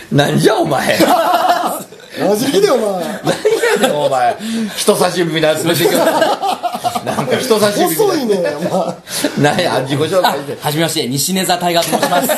なんじゃお前マジでお前何やねんお前人差し指みたいなやつ出てくるなんか人差し指細いねお前何や自己紹介してはじめまして、西根座タイガーと申します。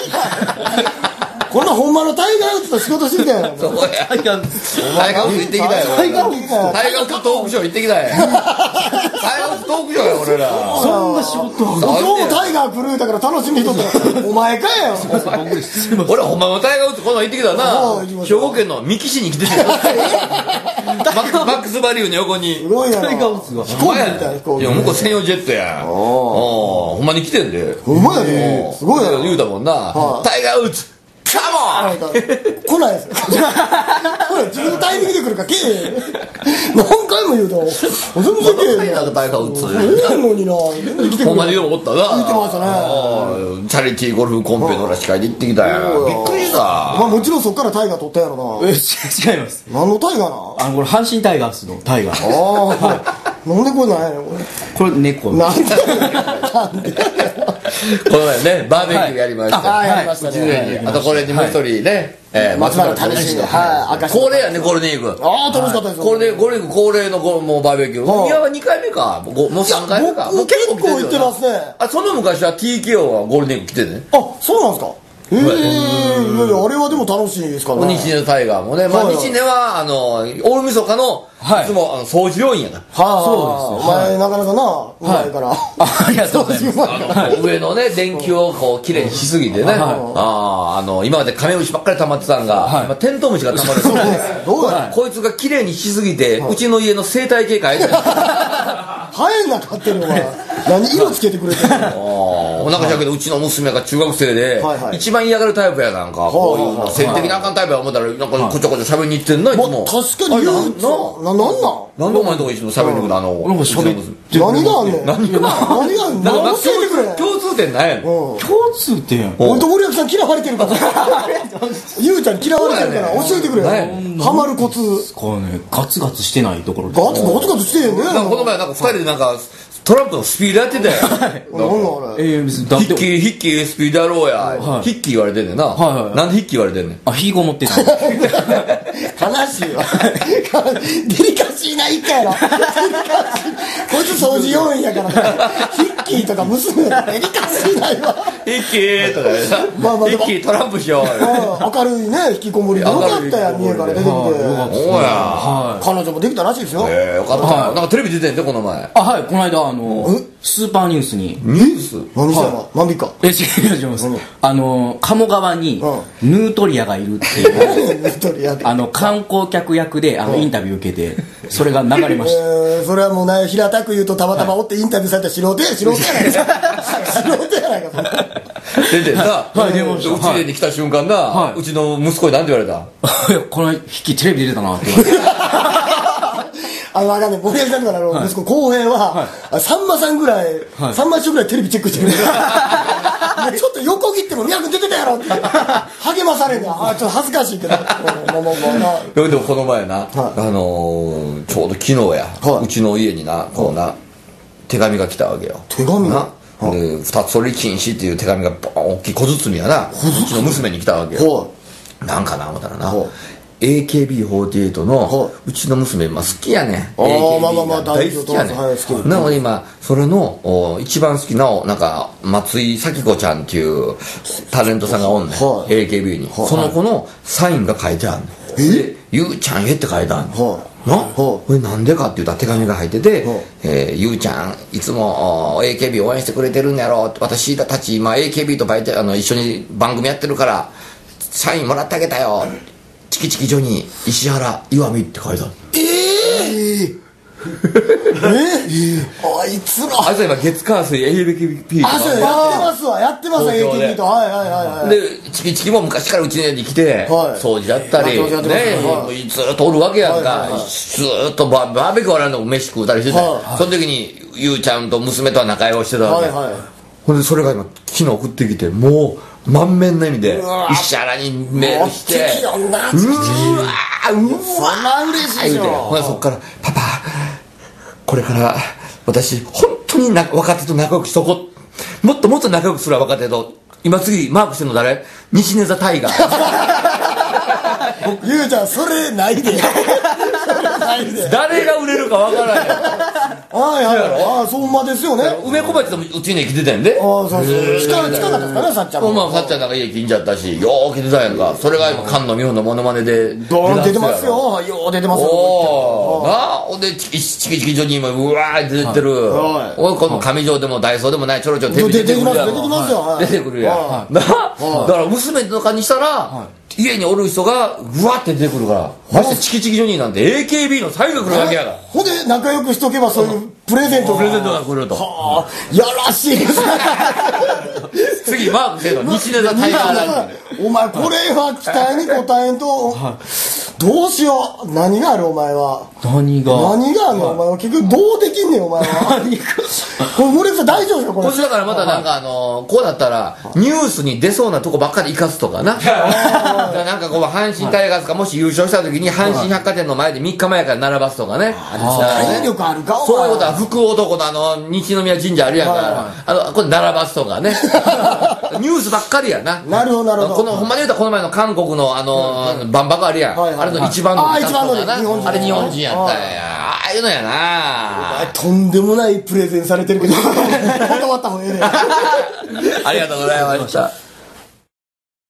こんなほんまのタイガーウッズと仕事してきたやんそうやタイガーウッズ行ってきたよタイガーウッズタイガーウッズトークショー行ってきたよタイガーウッズトークショーや俺らそんな仕事今日タイガー来るだから楽しみにしとったお前かよ俺ほんまのタイガーウッズこの前行ってきたな行きましょう兵庫県の三木市に来てたよマックスバリューの横にすごいなタイガーウッズが飛行機みたいな飛行機いや向こう専用ジェットやほんまに来てんでほんまやねすごいな言うたもんなタイガーウッズカモン来ないですこれ自分のタイミングで来るからけえ何回も言うと全然けえなんかタイガーウッズええのにな全然来てくれほんまにでもおったな言ってましたねチャリティーゴルフコンペのら司会で行ってきたよびっくりしたまあもちろんそっからタイガー取ったやろな違います。 何のタイガーなこれ阪神タイガースのタイガー。 ああなんでこれなんやねんここれ猫。 れなんでなんでこの前ねバーベキューやりましたはいやりましたねあとこれにもう一人ね松原楽しんではい明石恒例やねゴールデンウィークああ楽しかったですよこれでゴールデンウィーク恒例のもうバーベキュー宮は2回目かもう3回目かもう僕結構行ってますねあその昔は TKO はゴールデンウィーク来てねあそうなんですかいやいやあれはでも楽しいですからね日根のタイガーもねまあ日根は大晦日のいつも掃除要員やからそうですお前なかなかなうまいからありがとうございます。 上のね電気をこうきれいにしすぎてね今までカメムシばっかり溜まってたんが今テントウムシが溜まるどうやこいつがきれいにしすぎてうちの家の生態系変えてる生えんなかってるのは何色つけてくれてるのお腹じゃけどうちの娘が中学生で一番嫌がるタイプやなんかこういうの性的なあかんタイプや思ったらなんかこちょこちょ喋りに行ってんないつも確かに言うなんなんでお前のとこ一緒に喋りに行くのなんか喋って何があんねん何があんねん何教えてくれ共通点ないやん共通点。 俺と森脇さん嫌われてるからゆうちゃん嫌われてるから教えてくれハマるコツこれね、ガツガツしてないところで。 ガツガツガツしてへんねなんかこの前なんか2人でなんかトランプのスピードやってたよ何なあれ別にだって。 ヒッキースピードやろうやヒッキー言われてんねんななんでヒッキー言われてんねん火ご持ってた。 悲しいわデリカシーな一回やろデリカシーこいつ掃除要員やからヒッキーとか娘デリカシーないわヒッキーとかでさまあまあヒッキートランプしよう明るいね引きこもりでよかったやん家から出てきておや彼女もできたらしいですよよかったなんかテレビ出てんでこの前はい、この間スーパーニュースに。 ニュース何したの万引か違います。鴨川にヌートリアがいるっていう一人やって観光客役でインタビュー受けて、それが流れました。 それはもうね平たく言うとたまたまおってインタビューされた素人や素人やないか素人やないか出てんなはい出ましたうちに来た瞬間なうちの息子に何て言われたこの筆記テレビ出てたなって言われて。 あかんね森脇さんから息子浩平はさんまさんぐらいさんま師匠ぐらいテレビチェックしてるちょっと横切っても宮君出てたやろって励まされんねんちょっと恥ずかしいけどでもこの前なちょうど昨日やうちの家になこうな手紙が来たわけよ手紙なで二つ折り禁止っていう手紙が大きい小包やなうちの娘に来たわけよなんかな思ったらなAKB48 のうちの娘今好きやね AKB が大好きやねなので今それの一番好きななんか松井咲子ちゃんっていうタレントさんがおんねん AKB にその子のサインが書いてあるねんでゆうちゃんへって書いてあるのこれなんでかって言ったら手紙が入っててゆうちゃんいつも AKB 応援してくれてるんやろ私たち今 AKB と一緒に番組やってるからサインもらってあげたよチキチキジョニー石原岩見って書いてあるあいつらあいつは今月火水 AKB とかそうやってます AKB とはいでチキチキも昔からうちの家に来て掃除やったりねずっとおるわけやんかずっとバーベキュー終わらんでも飯食うたりしててその時にゆうちゃんと娘とは仲良くしてたわけほんでそれが今昨日送ってきてもう満面の意味で石原にメールしてうわそんな嬉しいよほんでそっからパパこれから私本当に若手と仲良くしとこうもっともっと仲良くするわ若手と今次マークしてるの誰西根座タイガーゆうちゃんそれないで誰が売れるかわからないはいはいああそんまですよね梅小町でもうちに来てたんでああそうそう近かったですかねさっちゃんもまあさっちゃんなんか家近所やったしよう来てたやんかそれが今菅野美穂のモノマネでドーン出てますよよう出てますよおおなあほんでチキチキジョニーもうわー出てるおいこの上条でもダイソーでもないちょろちょろテレビ出てくるやん出てきますよ出てくるやんなだから娘とかにしたら家におる人がうわって出てくるからましてチキチキジョニーなんて AKB の最後来るわけやからほんで仲良くしとけばそういうプレゼントが来るとはあやらしいですね次マークせの西根田タイガーライブお前これは期待に応えんとどうしよう何があるお前は何があんのお前は結局どうできんねんお前はこれ森口さん大丈夫ですかこれだからまたなんかこうだったらニュースに出そうなとこばっかり生かすとかななんかこう阪神タイガースがもし優勝した時に阪神百貨店の前で3日前から並ばすとかね体力あるかそういうことは福男の西宮神社あるやんからこれ並ばすとかねニュースばっかりやななるほどなるほどほんまに言うたらこの前の韓国の万博あるやんあれの一番のあれ日本人やったんやああいうのやなとんでもないプレゼンされてるけど断った方がええねありがとうございました